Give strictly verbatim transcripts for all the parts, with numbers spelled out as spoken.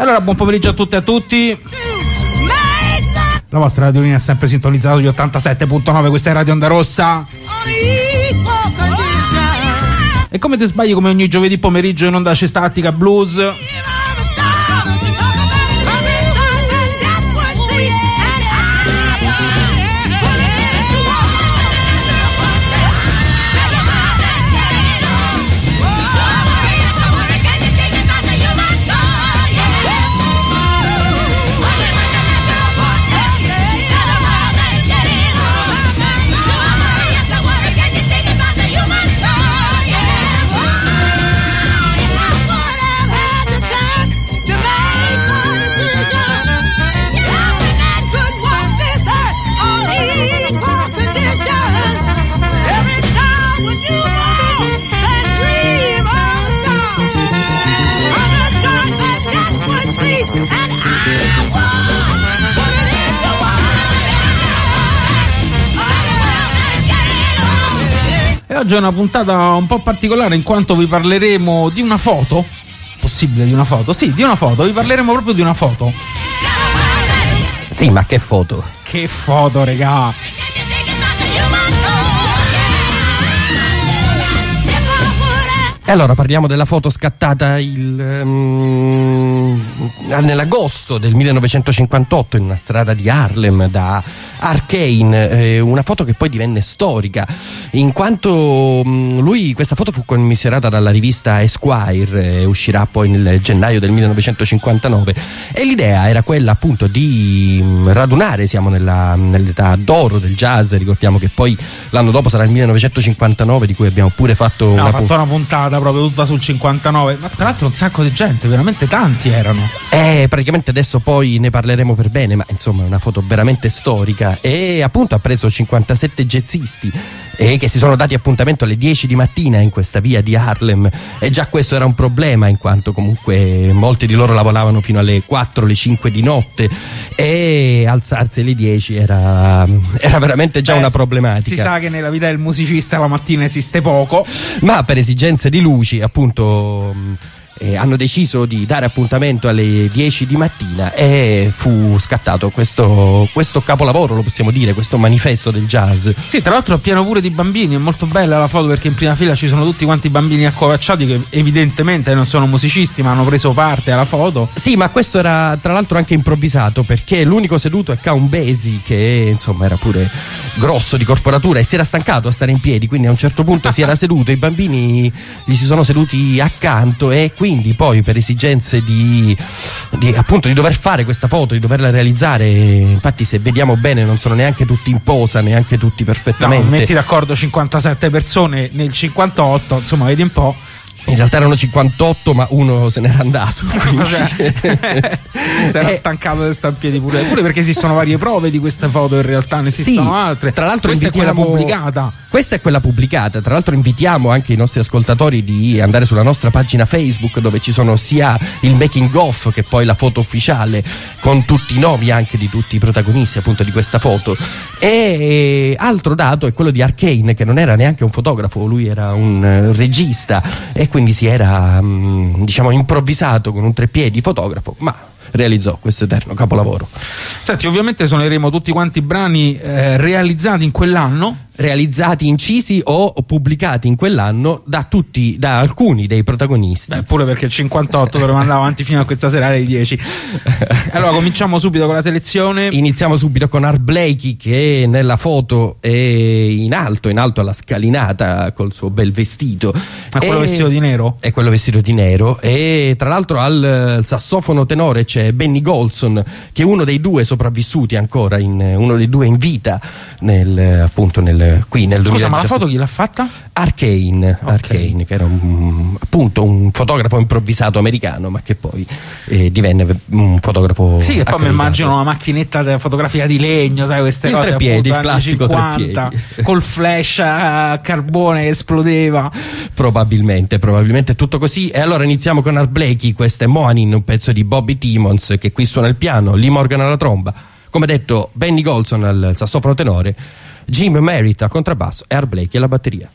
Allora, buon pomeriggio a tutte e a tutti. La vostra radiolina è sempre sintonizzata sugli ottantasette virgola nove, questa è Radio Onda Rossa. E come te sbagli, come ogni giovedì pomeriggio in onda c'è Statica Blues. E oggi è una puntata un po' particolare in quanto vi parleremo di una foto. Possibile di una foto? Sì, di una foto, vi parleremo proprio di una foto. Sì, ma che foto? Che foto, regà! E allora parliamo della foto scattata il, um, nell'agosto del millenovecentocinquantotto in una strada di Harlem da Arcane, eh, una foto che poi divenne storica in quanto um, lui, questa foto fu commiserata dalla rivista Esquire, eh, uscirà poi nel gennaio del millenovecentocinquantanove, e l'idea era quella appunto di um, radunare, siamo nella, nell'età d'oro del jazz, ricordiamo che poi l'anno dopo sarà il millenovecentocinquantanove, di cui abbiamo pure fatto, no, una, fatto pu- una puntata proprio tutta sul cinquantanove, ma tra l'altro un sacco di gente, veramente tanti erano. Eh, praticamente adesso poi ne parleremo per bene, ma insomma è una foto veramente storica, e appunto ha preso cinquantasette jazzisti e che si sono dati appuntamento alle dieci di mattina in questa via di Harlem, e già questo era un problema in quanto comunque molti di loro lavoravano fino alle quattro, le cinque di notte, e alzarsi alle dieci era, era veramente già Beh, una problematica. Si sa che nella vita del musicista la mattina esiste poco, ma per esigenze di luci appunto eh, hanno deciso di dare appuntamento alle dieci di mattina, e fu scattato questo, questo capolavoro, lo possiamo dire, questo manifesto del jazz. Sì, tra l'altro è pieno pure di bambini, è molto bella la foto perché in prima fila ci sono tutti quanti bambini accovacciati che evidentemente non sono musicisti ma hanno preso parte alla foto. Sì, ma questo era tra l'altro anche improvvisato, perché l'unico seduto è Count Basie, che insomma era pure grosso di corporatura e si era stancato a stare in piedi, quindi a un certo punto si era seduto, i bambini gli si sono seduti accanto, e quindi poi per esigenze di, di appunto di dover fare questa foto, di doverla realizzare, infatti se vediamo bene non sono neanche tutti in posa, neanche tutti perfettamente. No, metti d'accordo cinquantasette persone nel cinquantotto, insomma vedi un po'. In realtà erano cinquantotto, ma uno se n'era andato. Cioè, si era stancato di stare in piedi pure, pure perché esistono varie prove di queste foto, in realtà ne esistono sì, altre. Tra l'altro questa invitiamo... è quella pubblicata. Questa è quella pubblicata. Tra l'altro invitiamo anche i nostri ascoltatori di andare sulla nostra pagina Facebook, dove ci sono sia il making of che poi la foto ufficiale con tutti i nomi anche di tutti i protagonisti appunto di questa foto. E altro dato è quello di Arcane, che non era neanche un fotografo, lui era un regista, e quindi si era diciamo improvvisato con un treppiedi fotografo, ma realizzò questo eterno capolavoro. Senti, ovviamente suoneremo tutti quanti i brani eh, realizzati in quell'anno, realizzati, incisi o pubblicati in quell'anno da tutti, da alcuni dei protagonisti. Beh, pure perché il cinquantotto dovremmo andare avanti fino a questa sera alle dieci. Allora cominciamo subito con la selezione. Iniziamo subito con Art Blakey, che nella foto è in alto, in alto alla scalinata col suo bel vestito. Ma quello vestito di nero? È quello vestito di nero, e tra l'altro al sassofono tenore c'è Benny Golson, che è uno dei due sopravvissuti ancora, in, uno dei due in vita nel, appunto nel qui nel Scusa, ma la foto chi l'ha fatta? Arcane, okay. Arcane, che era un, appunto un fotografo improvvisato americano, ma che poi eh, divenne un fotografo. Sì, che poi mi immagino una macchinetta di fotografia di legno, sai, queste il cose treppiedi, appunto, il classico cinquanta, treppiedi col flash a carbone che esplodeva. Probabilmente, probabilmente è tutto così. E allora iniziamo con Art Blakey. Questo è Moanin, un pezzo di Bobby Timmons, che qui suona il piano, Lee Morgan alla tromba, come detto Benny Golson al sassofono tenore, Jim Merritt al contrabbasso e Art Blakey alla batteria.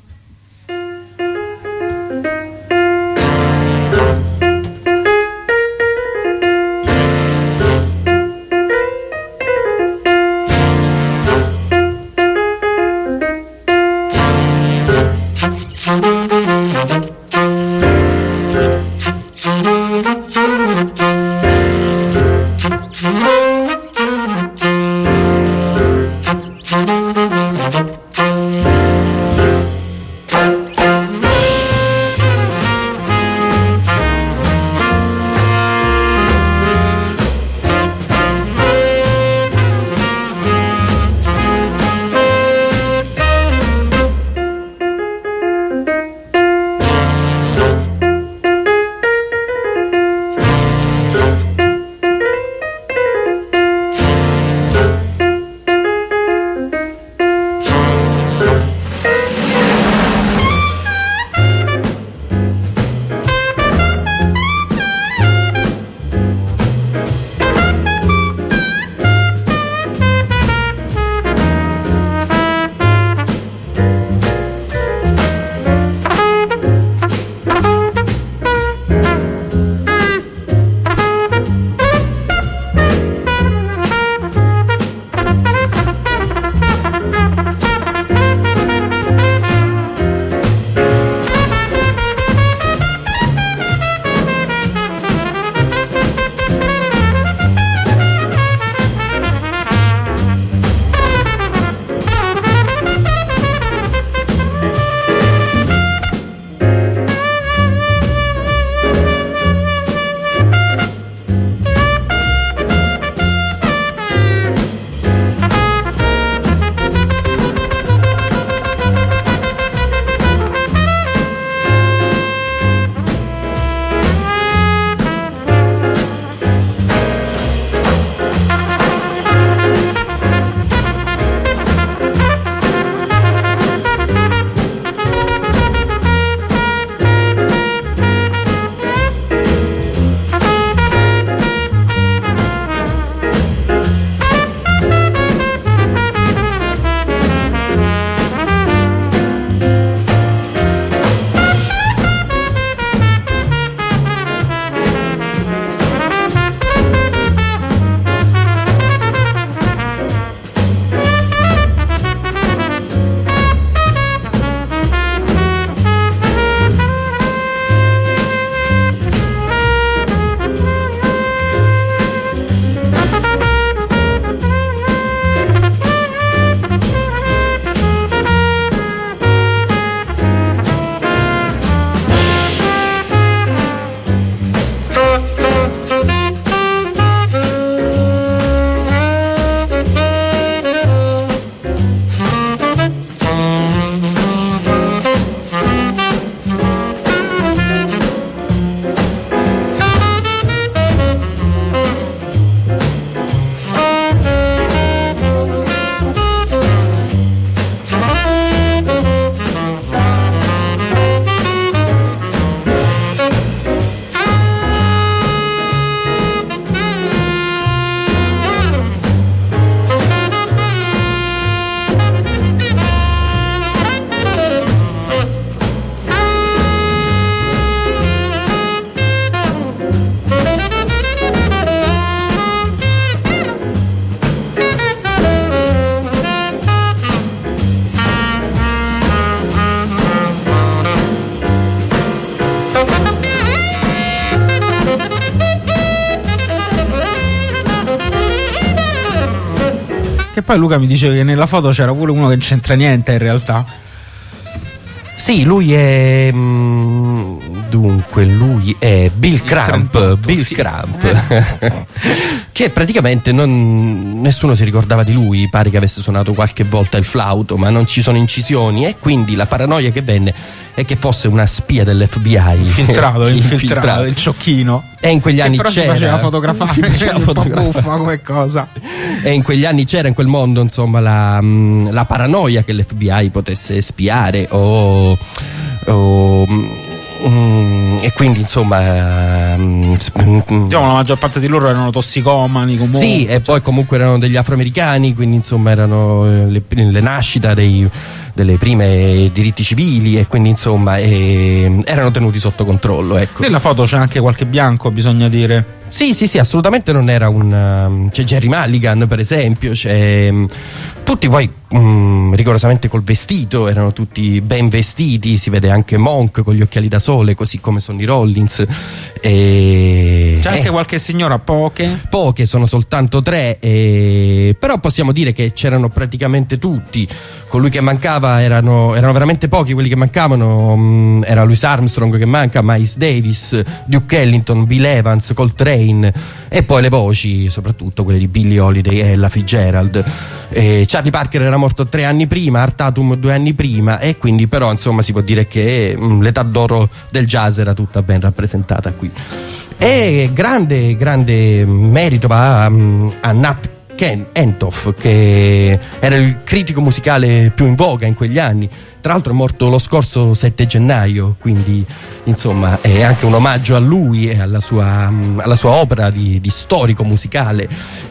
Che poi Luca mi diceva che nella foto c'era pure uno che non c'entra niente in realtà. Sì, lui è mh, dunque lui è Bill Crump, trentotto, Bill sì. Crump eh. Che praticamente non, nessuno si ricordava di lui, pare che avesse suonato qualche volta il flauto, ma non ci sono incisioni, e quindi la paranoia che venne è che fosse una spia dell'F B I infiltrato, infiltrato, il ciocchino. E in quegli anni però c'era si faceva fotografare, si faceva un po' buffa come cosa. E in quegli anni c'era in quel mondo, insomma, la, la paranoia che l'F B I potesse spiare o, o Mm, e quindi insomma mm, diciamo la maggior parte di loro erano tossicomani comunque. Sì, e poi comunque erano degli afroamericani, quindi insomma erano le, le nascita dei, delle prime diritti civili, e quindi insomma eh, erano tenuti sotto controllo, ecco. Nella foto c'è anche qualche bianco, bisogna dire. Sì, sì, sì, assolutamente non era un... Um, c'è Jerry Mulligan, per esempio, c'è... Um, tutti poi um, rigorosamente col vestito, erano tutti ben vestiti, si vede anche Monk con gli occhiali da sole, così come Sonny Rollins. E... C'è anche eh, qualche signora, poche? Poche, sono soltanto tre, e... però possiamo dire che c'erano praticamente tutti. Colui che mancava erano, erano veramente pochi quelli che mancavano, um, era Louis Armstrong che manca, Miles Davis, Duke Ellington, Bill Evans, Coltrane, e poi le voci, soprattutto quelle di Billie Holiday e Ella Fitzgerald. E Charlie Parker era morto tre anni prima, Art Tatum due anni prima, e quindi però insomma si può dire che um, l'età d'oro del jazz era tutta ben rappresentata qui. E grande, grande merito va um, a Nat Ken Hentoff, che era il critico musicale più in voga in quegli anni. Tra l'altro è morto lo scorso sette gennaio, quindi insomma è anche un omaggio a lui e alla sua, alla sua opera di, di storico musicale.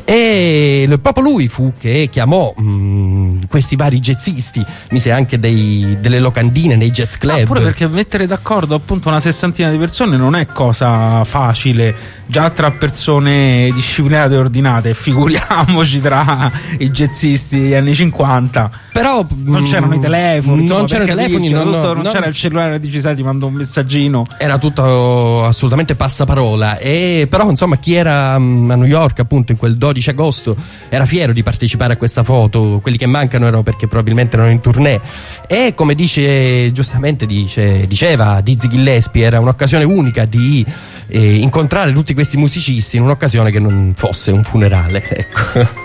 E proprio lui fu che chiamò mh, questi vari jazzisti, mise anche dei, delle locandine nei jazz club. Ah, pure perché mettere d'accordo appunto una sessantina di persone non è cosa facile, già tra persone disciplinate e ordinate, figuriamoci tra i jazzisti degli anni cinquanta. Però non c'erano i telefoni, insomma, non c'erano i telefoni, non, no, non no, c'era il cellulare, dici sai ti mando un messaggino, era tutto assolutamente passaparola. E però insomma chi era um, a New York appunto in quel dodici agosto era fiero di partecipare a questa foto. Quelli che mancano erano perché probabilmente erano in tournée, e come dice giustamente dice, diceva Dizzy Gillespie, era un'occasione unica di eh, incontrare tutti questi musicisti in un'occasione che non fosse un funerale, ecco.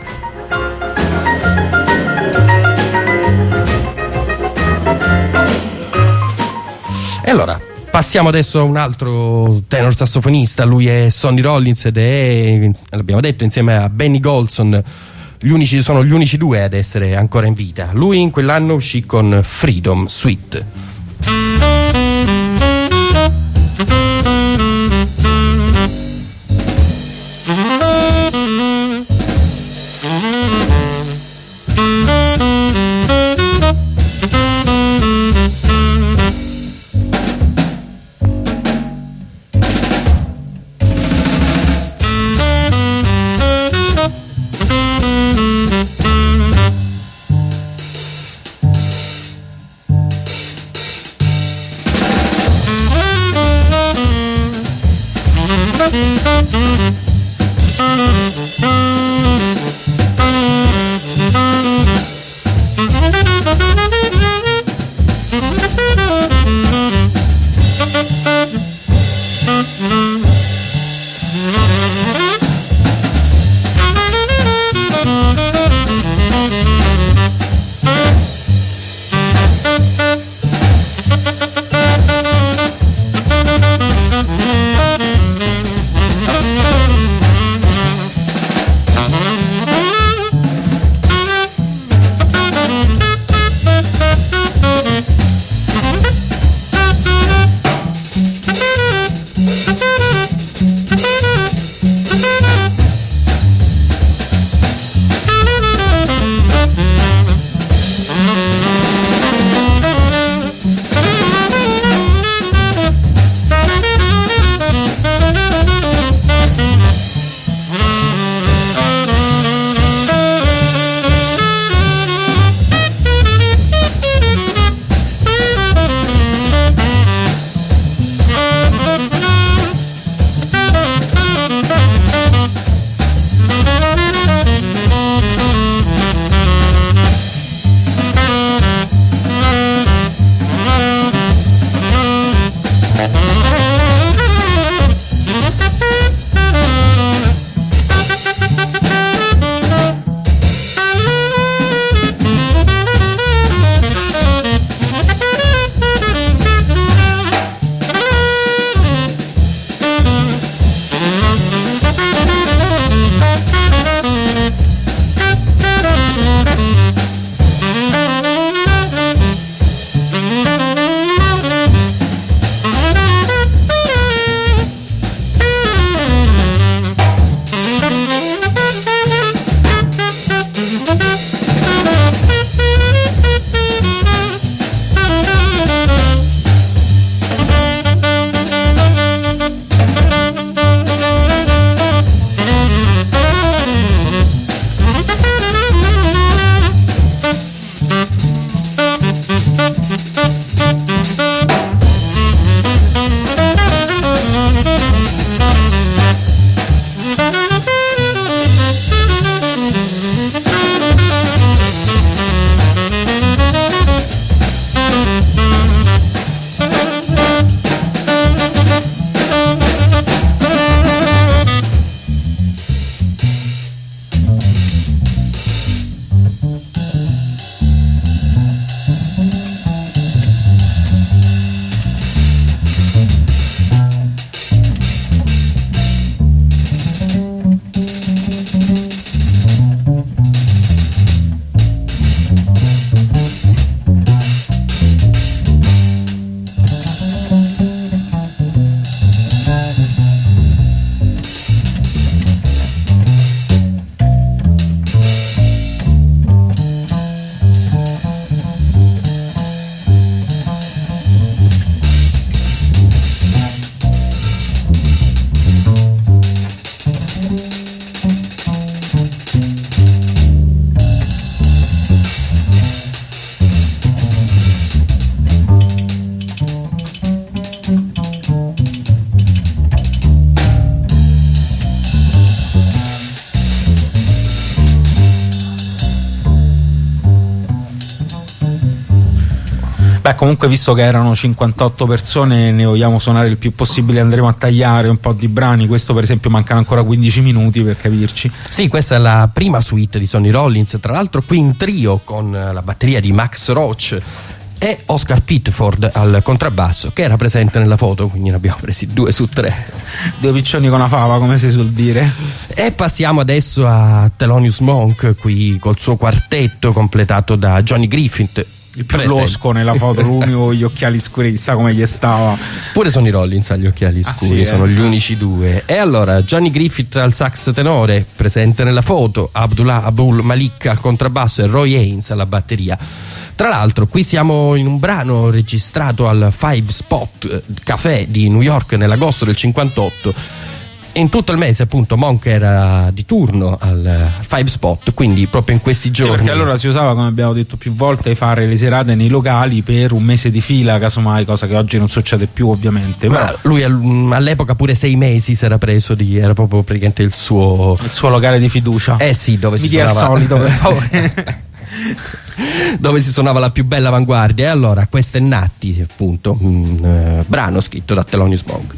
E allora passiamo adesso a un altro tenor sassofonista. Lui è Sonny Rollins ed è, l'abbiamo detto, insieme a Benny Golson, gli unici, sono gli unici due ad essere ancora in vita. Lui in quell'anno uscì con Freedom Suite. Beh, comunque, visto che erano cinquantotto persone, ne vogliamo suonare il più possibile, andremo a tagliare un po' di brani. Questo per esempio mancano ancora quindici minuti, per capirci. Sì, questa è la prima suite di Sonny Rollins, tra l'altro qui in trio con la batteria di Max Roach e Oscar Pitford al contrabbasso, che era presente nella foto, quindi ne abbiamo presi due su tre. Due piccioni con una fava, come si suol dire. E passiamo adesso a Thelonious Monk, qui col suo quartetto completato da Johnny Griffith, il più losco nella foto, l'unico con gli occhiali scuri, chissà come gli stava. Pure Sonny Rollins ha gli occhiali scuri, ah, sì, sono eh. gli unici due. E allora Johnny Griffith al sax tenore, presente nella foto, Abdullah Abdul Malik al contrabbasso e Roy Haynes alla batteria. Tra l'altro qui siamo in un brano registrato al Five Spot Café di New York nell'agosto del cinquantotto. In tutto il mese appunto Monk era di turno al Five Spot, quindi proprio in questi giorni. Sì, perché allora si usava, come abbiamo detto più volte, fare le serate nei locali per un mese di fila, casomai, cosa che oggi non succede più ovviamente. Ma però lui all'epoca pure sei mesi si era preso di, era proprio praticamente il suo il suo locale di fiducia. Eh sì, dove Mi si dia suonava il solito, per favore. Dove si suonava la più bella avanguardia. E allora questo è Natti, appunto, un uh, brano scritto da Thelonious Monk.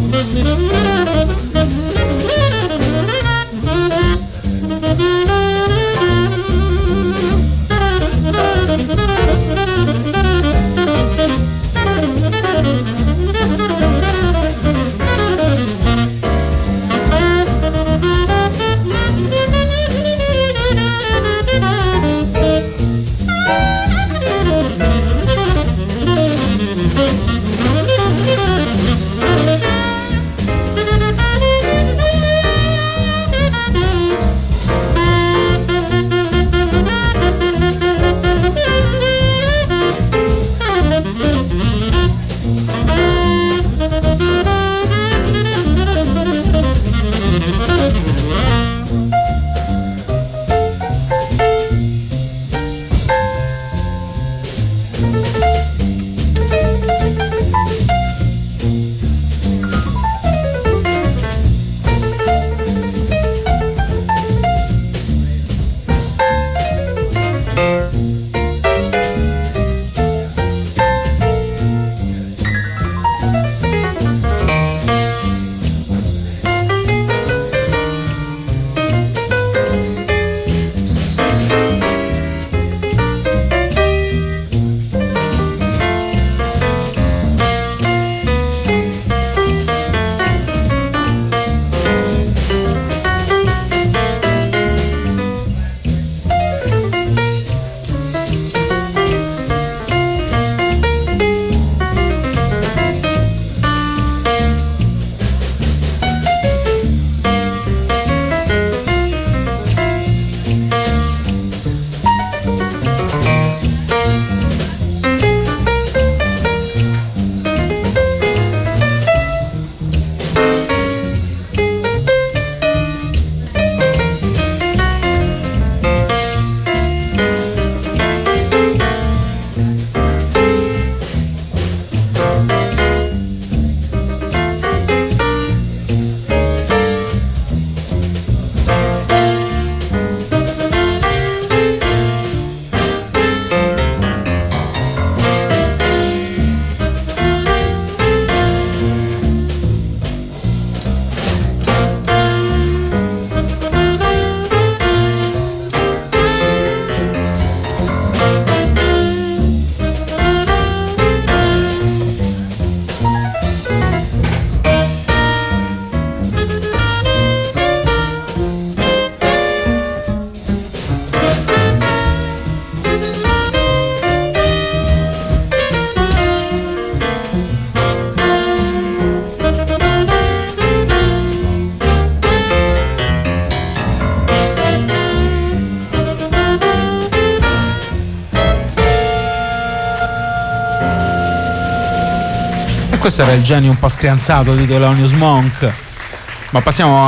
Questo era il genio un po' screanzato di Thelonious Monk. Ma passiamo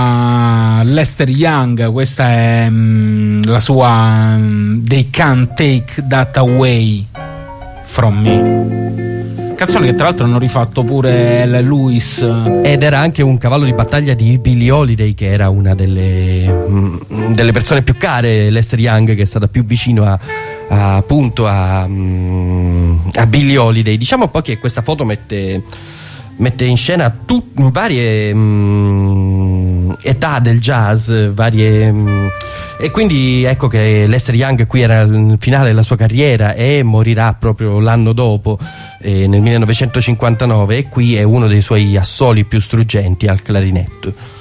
a Lester Young. Questa è mh, la sua mh, They Can't Take That Away From Me, canzone che tra l'altro hanno rifatto pure L. Lewis, ed era anche un cavallo di battaglia di Billie Holiday, che era una delle, mh, delle persone più care. Lester Young, che è stata più vicino a A, appunto a, a Billie Holiday. Diciamo poi che questa foto mette, mette in scena tut, varie mh, età del jazz, varie mh, e quindi ecco che Lester Young qui era il finale della sua carriera e morirà proprio l'anno dopo, eh, nel millenovecentocinquantanove, e qui è uno dei suoi assoli più struggenti al clarinetto.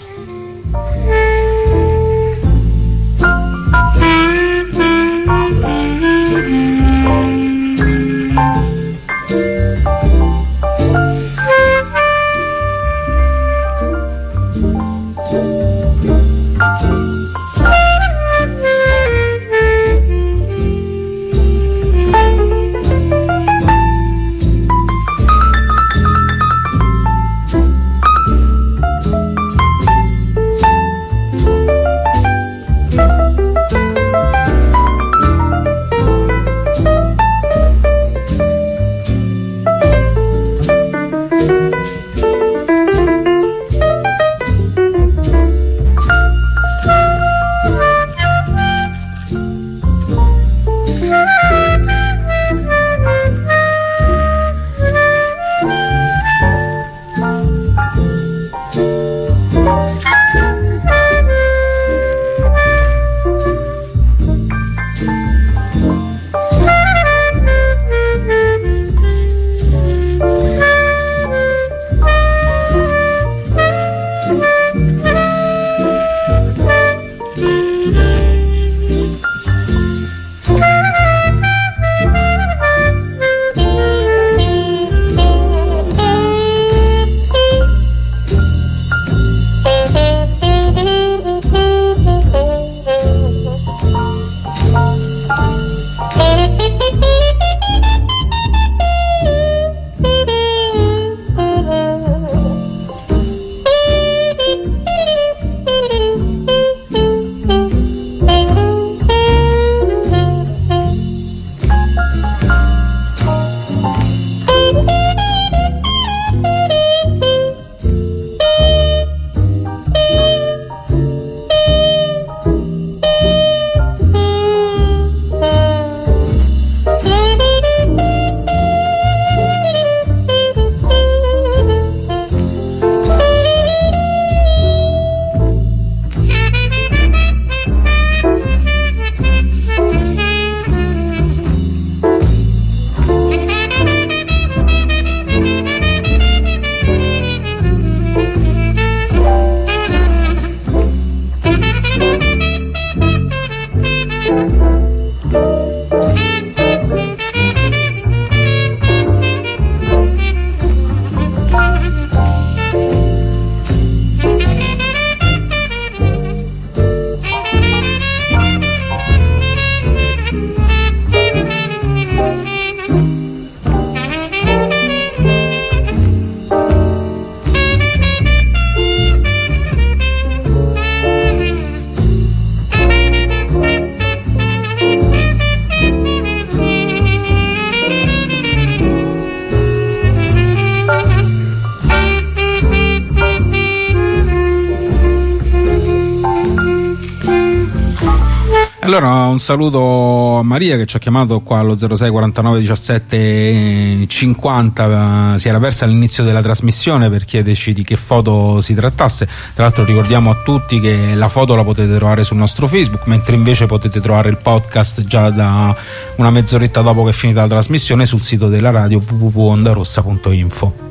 Allora un saluto a Maria che ci ha chiamato qua allo zero sei quarantanove diciassette cinquanta, si era persa all'inizio della trasmissione per chiederci di che foto si trattasse. Tra l'altro ricordiamo a tutti che la foto la potete trovare sul nostro Facebook, mentre invece potete trovare il podcast già da una mezz'oretta dopo che è finita la trasmissione sul sito della radio w w w punto onda rossa punto info.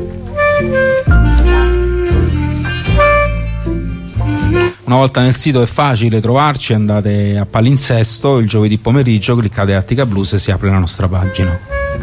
Una volta nel sito è facile trovarci, andate a palinsesto il giovedì pomeriggio, cliccate Attica Blues e si apre la nostra pagina.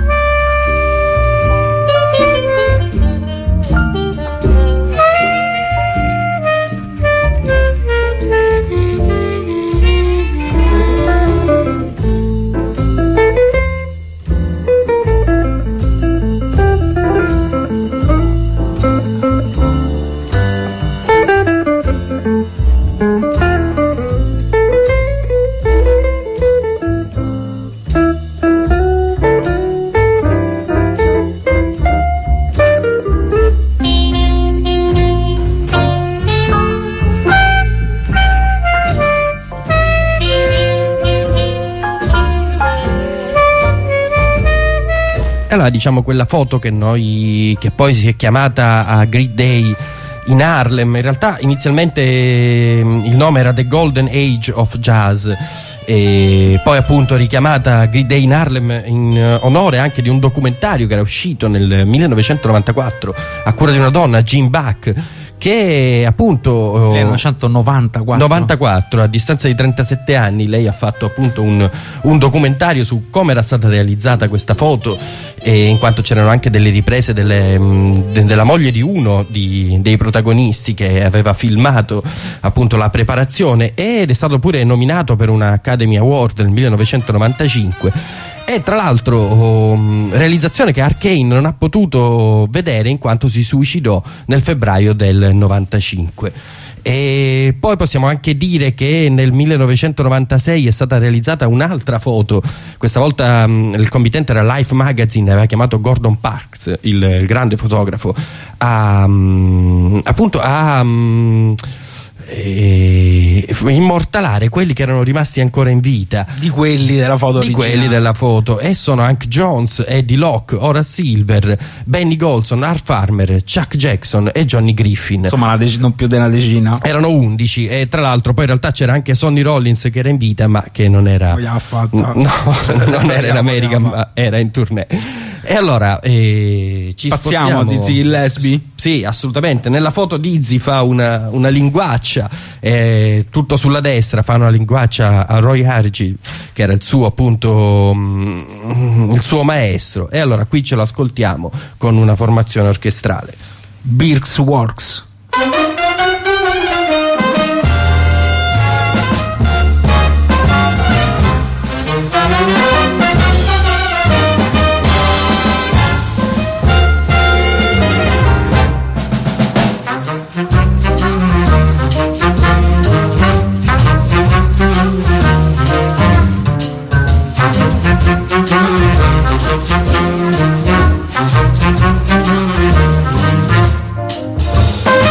Allora, diciamo, quella foto che noi che poi si è chiamata a Great Day in Harlem, in realtà inizialmente il nome era The Golden Age of Jazz, e poi appunto richiamata a Great Day in Harlem in onore anche di un documentario che era uscito nel millenovecentonovantaquattro a cura di una donna, Jean Buck, che appunto millenovecentonovantaquattro novantaquattro, a distanza di trentasette anni, lei ha fatto appunto un, un documentario su come era stata realizzata questa foto, e in quanto c'erano anche delle riprese delle, de, della moglie di uno di, dei protagonisti che aveva filmato appunto la preparazione, ed è stato pure nominato per una Academy Award nel millenovecentonovantacinque. E tra l'altro um, realizzazione che Arcane non ha potuto vedere in quanto si suicidò nel febbraio del novantacinque. E poi possiamo anche dire che nel millenovecentonovantasei è stata realizzata un'altra foto, questa volta um, il committente era Life Magazine, aveva chiamato Gordon Parks, il, il grande fotografo, a, um, appunto a um, E immortalare quelli che erano rimasti ancora in vita di quelli della foto di originale. quelli della foto, e sono Hank Jones, Eddie Locke, Horace Silver, Benny Golson, Art Farmer, Chuck Jackson e Johnny Griffin. Insomma una dec- non più di una decina, erano undici, e tra l'altro poi in realtà c'era anche Sonny Rollins che era in vita ma che non era no, non era in America ma era in tournée. E allora eh, ci passiamo a Dizzy Gillespie? Sì, assolutamente. Nella foto Dizzy fa una, una linguaccia, eh, tutto sulla destra, fa una linguaccia a Roy Hargy, che era il suo appunto mm, il suo maestro, e allora qui ce lo ascoltiamo con una formazione orchestrale. Birks Works. Thank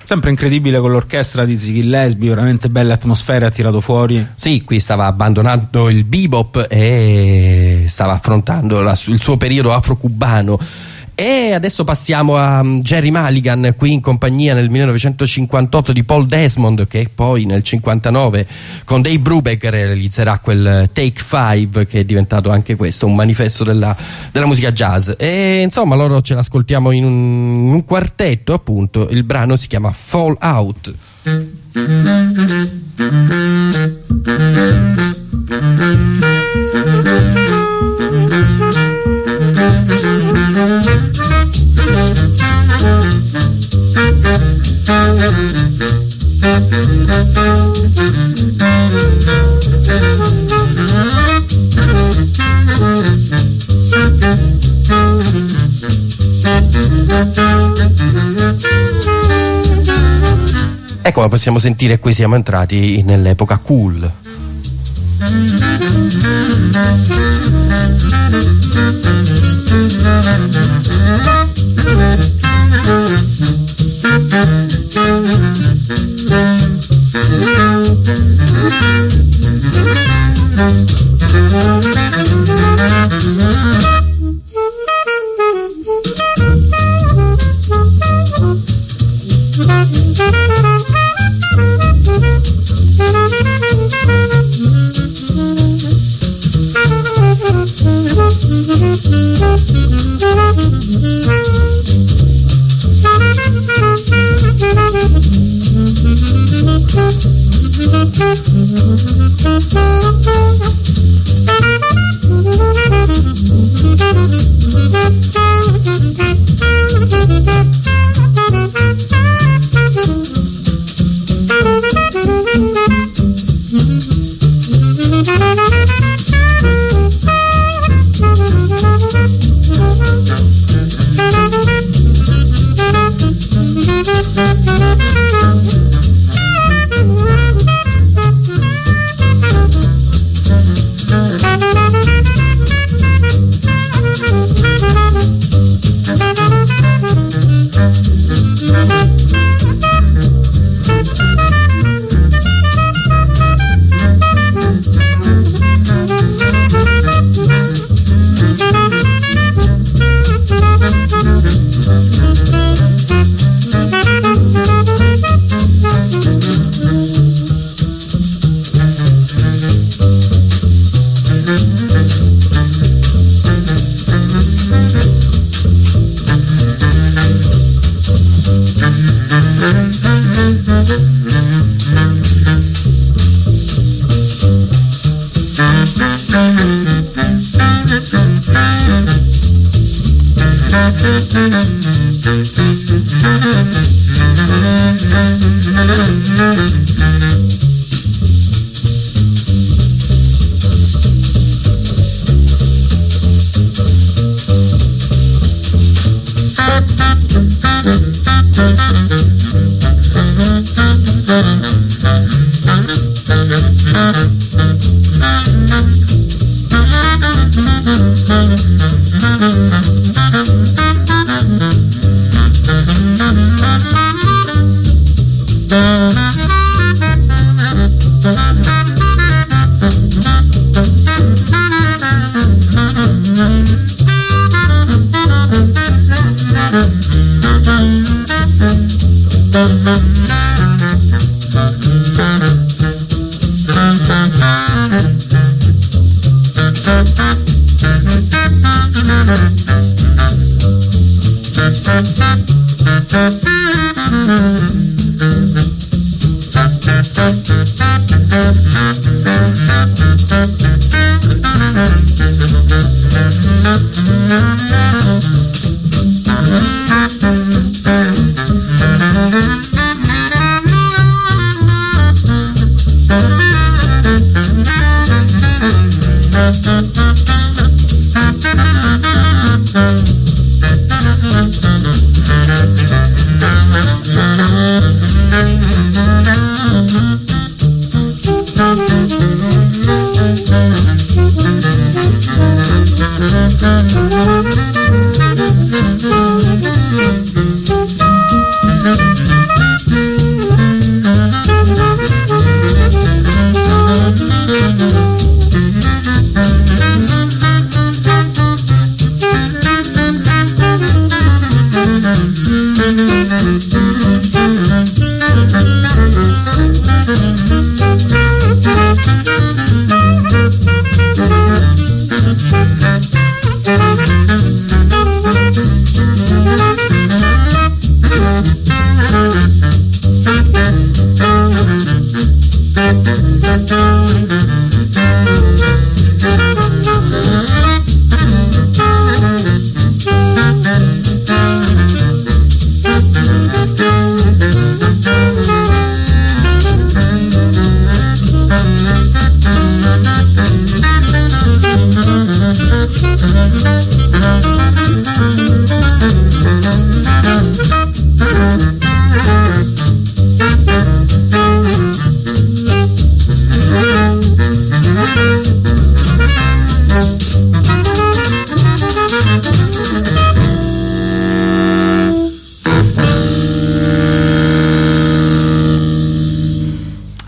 Sempre incredibile con l'orchestra di Ziggy Gillespie, veramente belle atmosfere ha tirato fuori. Sì, qui stava abbandonando il bebop e stava affrontando la, il suo periodo afro-cubano. E adesso passiamo a Gerry Mulligan, qui in compagnia nel millenovecentocinquantotto di Paul Desmond, che poi nel cinquantanove con Dave Brubeck realizzerà quel Take Five, che è diventato anche questo un manifesto della, della musica jazz. E insomma loro ce l'ascoltiamo in un, in un quartetto, appunto. Il brano si chiama Fall Out. E come possiamo sentire, qui siamo entrati nell'epoca cool.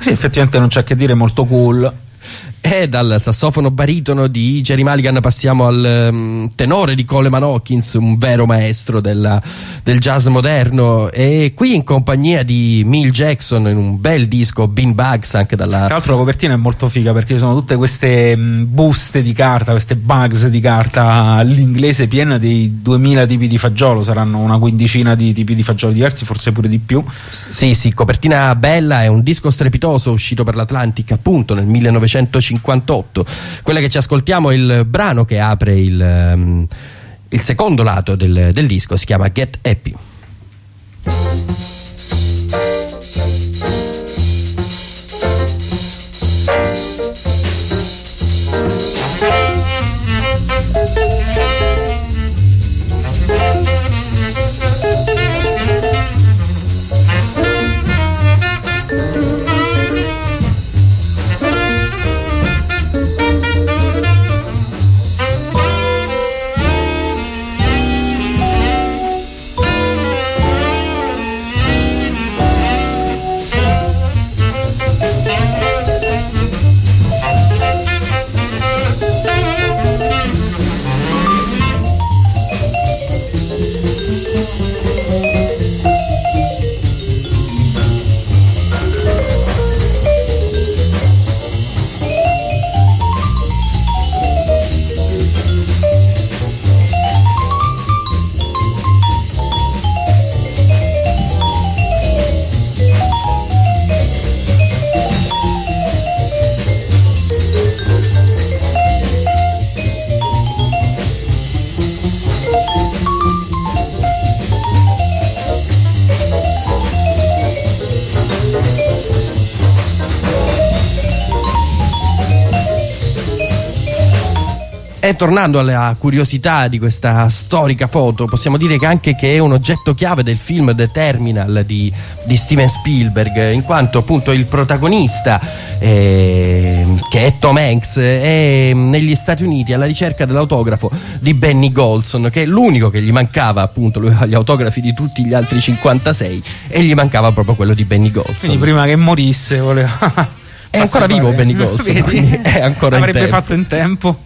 Sì, effettivamente non c'è che dire, molto cool. E dal sassofono baritono di Gerry Mulligan passiamo al um, tenore di Coleman Hawkins, un vero maestro della, del jazz moderno, e qui in compagnia di Milt Jackson in un bel disco, Bean Bugs, anche dalla... Tra l'altro la copertina è molto figa perché ci sono tutte queste mh, buste di carta, queste bugs di carta all'inglese piena dei duemila tipi di fagiolo, saranno una quindicina di tipi di fagiolo diversi, forse pure di più. Sì, sì, copertina bella, è un disco strepitoso uscito per l'Atlantic appunto nel millenovecentocinquantotto. Quella che ci ascoltiamo è il brano che apre il, um, il secondo lato del, del disco, si chiama Get Happy. E tornando alla curiosità di questa storica foto, possiamo dire che anche che è un oggetto chiave del film The Terminal di, di Steven Spielberg, in quanto appunto il protagonista, eh, che è Tom Hanks, è negli Stati Uniti alla ricerca dell'autografo di Benny Golson, che è l'unico che gli mancava, appunto lui aveva gli autografi di tutti gli altri cinquantasei e gli mancava proprio quello di Benny Golson. Quindi prima che morisse voleva... È ancora vivo Benny Golson, quindi è ancora avrebbe in tempo. fatto in tempo.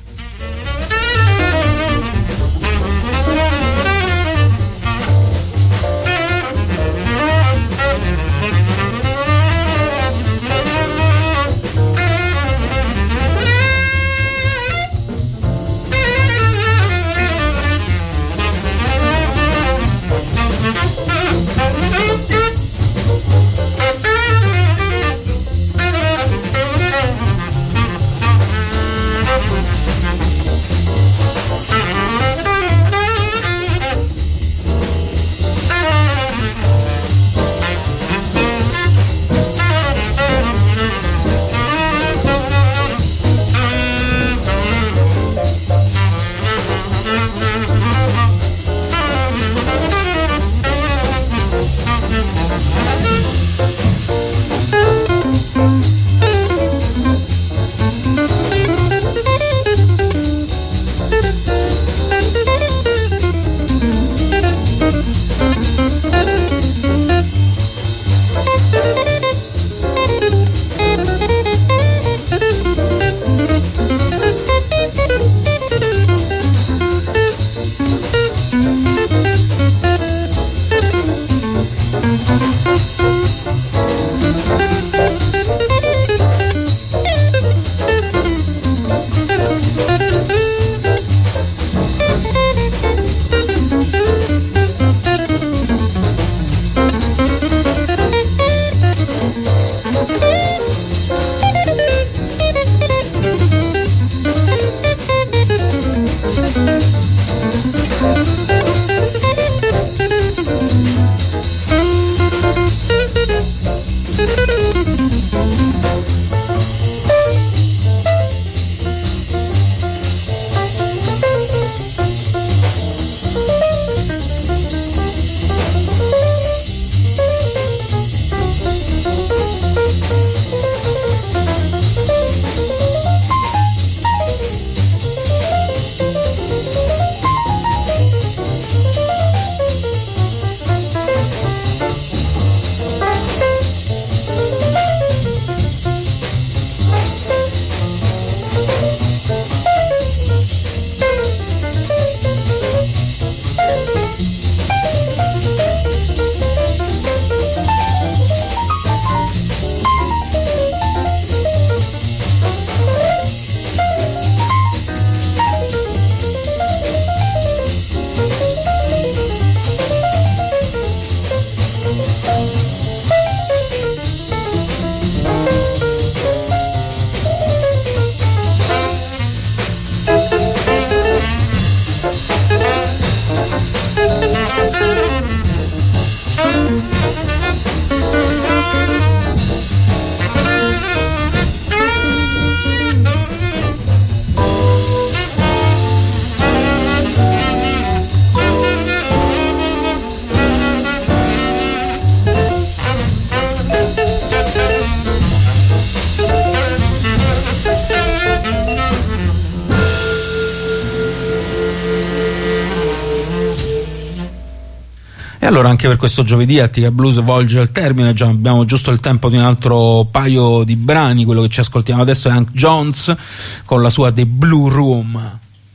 allora anche per questo giovedì Attica Blues volge al termine, già abbiamo giusto il tempo di un altro paio di brani. Quello che ci ascoltiamo adesso è Hank Jones con la sua The Blue Room.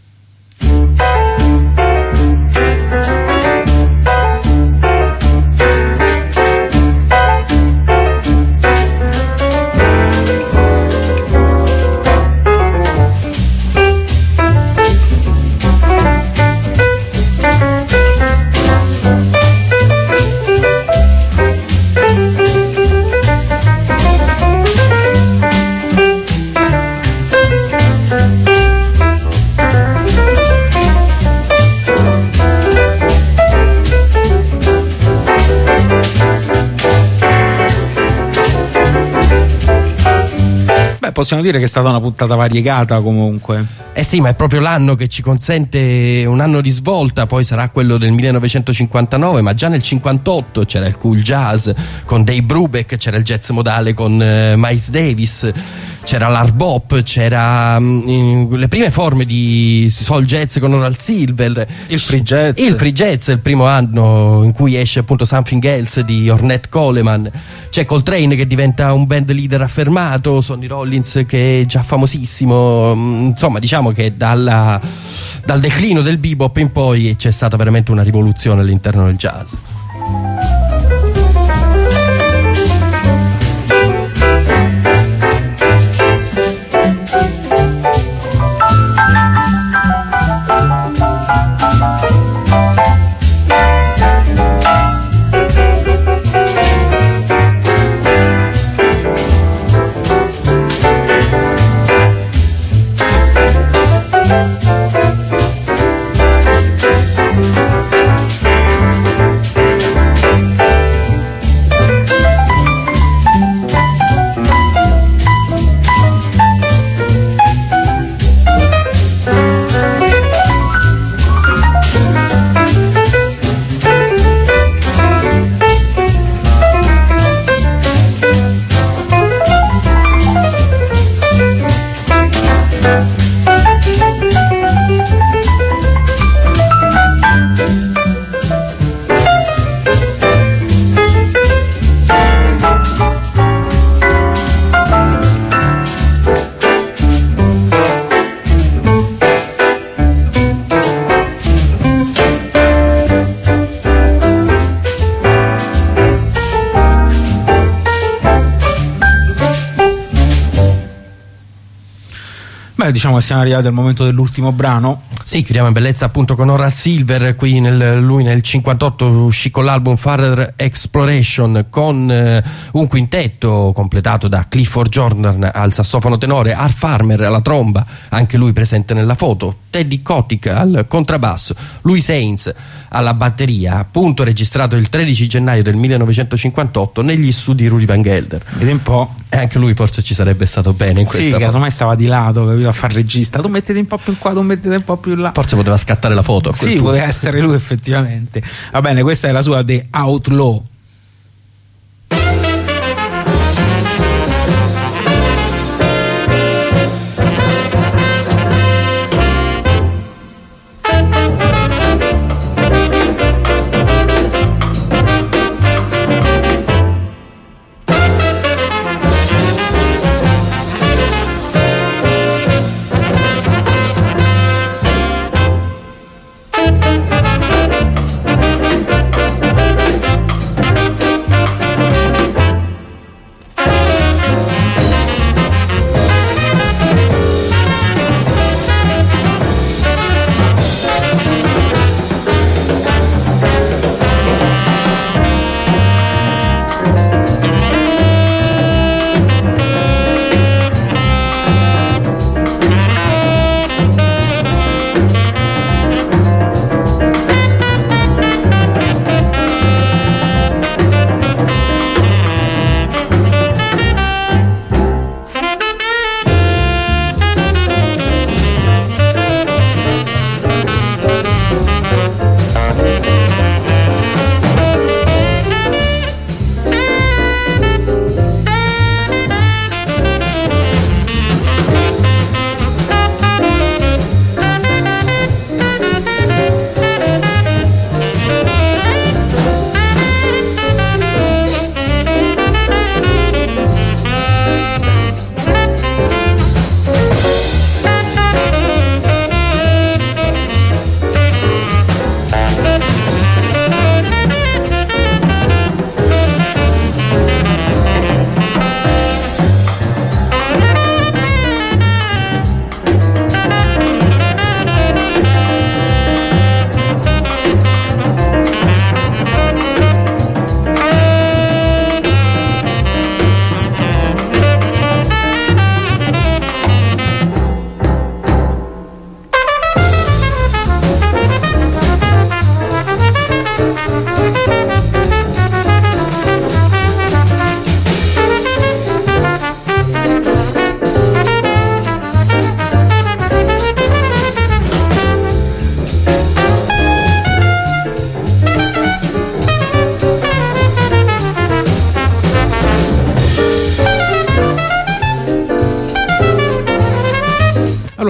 Possiamo dire che è stata una puntata variegata comunque. Eh sì, ma è proprio l'anno che ci consente un anno di svolta, poi sarà quello del millenovecentocinquantanove, ma già nel cinquantotto c'era il cool jazz con Dave Brubeck, c'era il jazz modale con uh, Miles Davis, c'era l'hard bop, c'era um, le prime forme di soul jazz con Oral Silver, il free jazz. Il free jazz, il primo anno in cui esce appunto Something Else di Ornette Coleman. C'è Coltrane che diventa un band leader affermato, Sonny Rollins che è già famosissimo. Insomma, diciamo che dalla, dal declino del bebop in poi c'è stata veramente una rivoluzione all'interno del jazz. Diciamo che siamo arrivati al momento dell'ultimo brano. Sì, chiudiamo in bellezza appunto con Oral Silver. Qui nel, lui nel cinquantotto uscì con l'album Further Exploration con eh, un quintetto completato da Clifford Jordan al sassofono tenore, Art Farmer alla tromba, anche lui presente nella foto, Teddy Kotick al contrabbasso, Louis Haynes alla batteria, appunto registrato il tredici gennaio del millenovecentocinquantotto negli studi Rudy Van Gelder. Vedi un po'. E anche lui forse ci sarebbe stato bene in questa sì, foto. casomai stava di lato, capito, a far regista. Tu mettete un po' più qua, tu mettete un po' più là. Forse poteva scattare la foto a quel sì, punto. poteva essere lui effettivamente. Va bene, questa è la sua The Outlaw.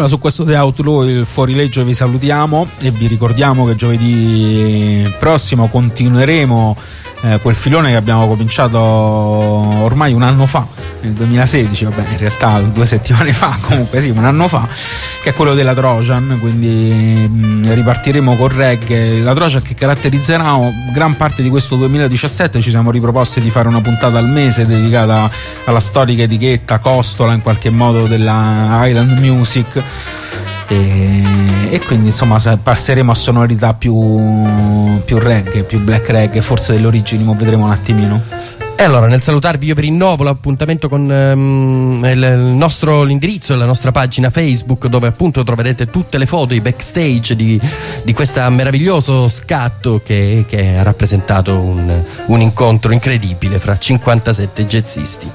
Allora, su questo The Outlaw, il fuorilegge, vi salutiamo e vi ricordiamo che giovedì prossimo continueremo eh, quel filone che abbiamo cominciato ormai un anno fa, nel duemilasedici, vabbè, in realtà due settimane fa, comunque sì, un anno fa, che è quello della Trojan. Quindi mh, ripartiremo col reggae. La Trojan che caratterizzerà gran parte di questo duemiladiciassette. Ci siamo riproposti di fare una puntata al mese dedicata alla storica etichetta costola in qualche modo della Island Music, e, e quindi insomma passeremo a sonorità più, più reggae, più black reggae, forse delle origini, ma vedremo un attimino. E allora, nel salutarvi io vi rinnovo l'appuntamento con um, il, il nostro l'indirizzo della nostra pagina Facebook, dove appunto troverete tutte le foto, i backstage di, di questo meraviglioso scatto che, che ha rappresentato un, un incontro incredibile fra cinquantasette jazzisti.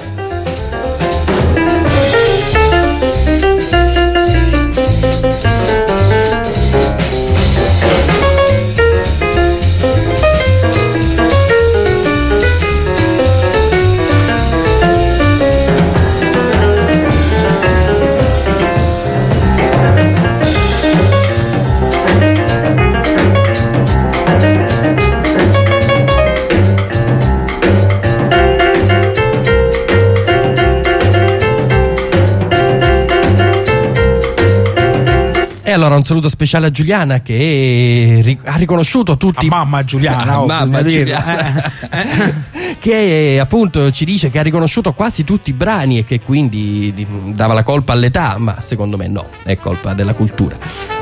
E allora un saluto speciale a Giuliana, che ri- ha riconosciuto tutti. A mamma Giuliana, a oh, mamma Giuliana. Che appunto ci dice che ha riconosciuto quasi tutti i brani e che quindi dava la colpa all'età, ma secondo me no, è colpa della cultura.